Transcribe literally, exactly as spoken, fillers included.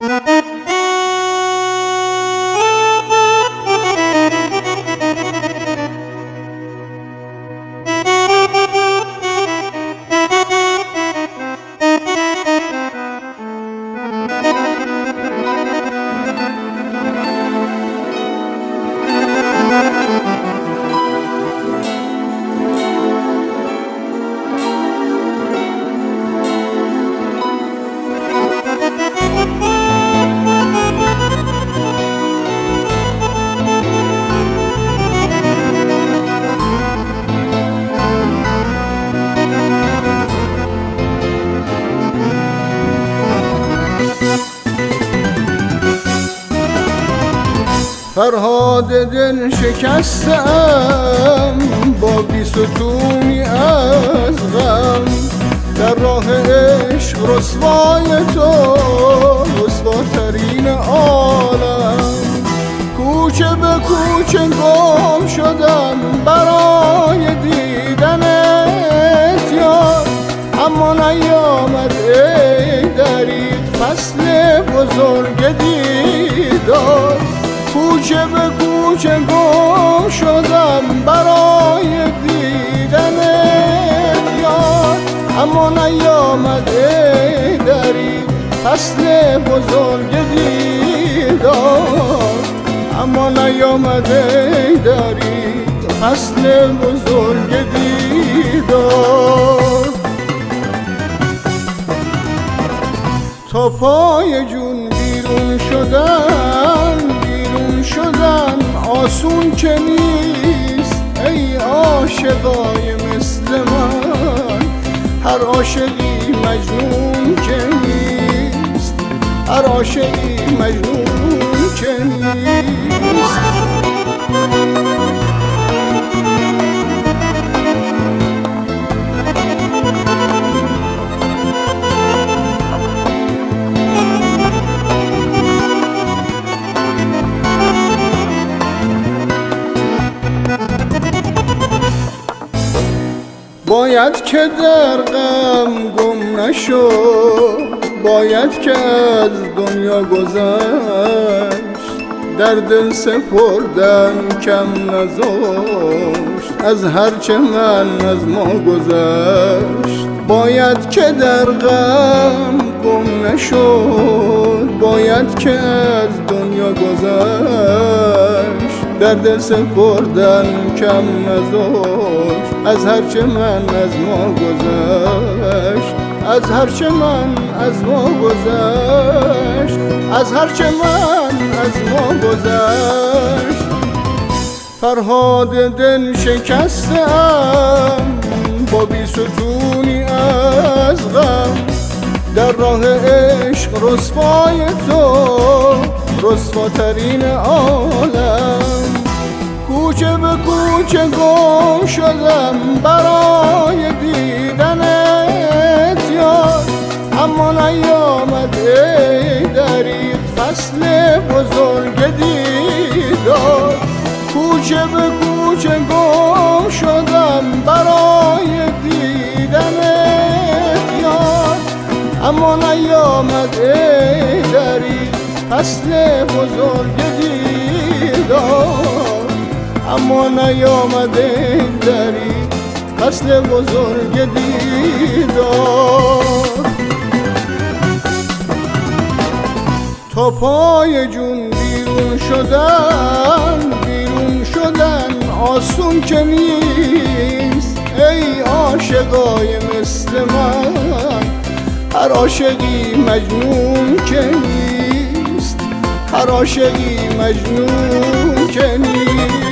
فرهاد دل شکستم با بیستونی از غم، در راه عشق رسوای تو رسواترین عالم. کوچه به کوچه گم شدم برای دیدنت یار، اما نیامد ای دریغ فصل بزرگ دیدار. کوچه به کوچه گم شدم برای دیدنت یار، اما نیامد ای دریغ فصل بزرگ دیدار. اما نیامد ای دریغ فصل بزرگ دیدار. تا پای جون بیرون شدن شدن آسون که نیست ای عاشقای مثل من. هر عاشقی مجنون که نیست، هر عاشقی مجنون که نیست. باید که در غم گم نشو، باید که از دنیا گذشت، در دل سپردن کم نذاشت از هرچه من از ما گذشت. باید که در غم گم نشد، باید که از دنیا گذشت، در دل سپردن کم نذاشت از هرچه من از ما گذشت، از هرچه من از ما گذشت، از هرچه من از ما گذشت. فرهاد دل شکستم با بیستونی از غم، در راه عشق رسوای تو رسواترین عالم. کوچه به کوچه گم شدم برای دیدنت یار، اما نیامد ای دریغ فصل بزرگ دیدار. کوچه به کوچه گم شدم برای دیدنت یار، اما نیامد ای دریغ فصل بزرگ دیدار. اما نیامد ای دریغ فصل بزرگ دیدار. تا پای جون بیرون شدن بیرون شدن آسون که نیست ای عاشقای مثل من. هر عاشقی مجنون که نیست، هر عاشقی مجنون که نیست.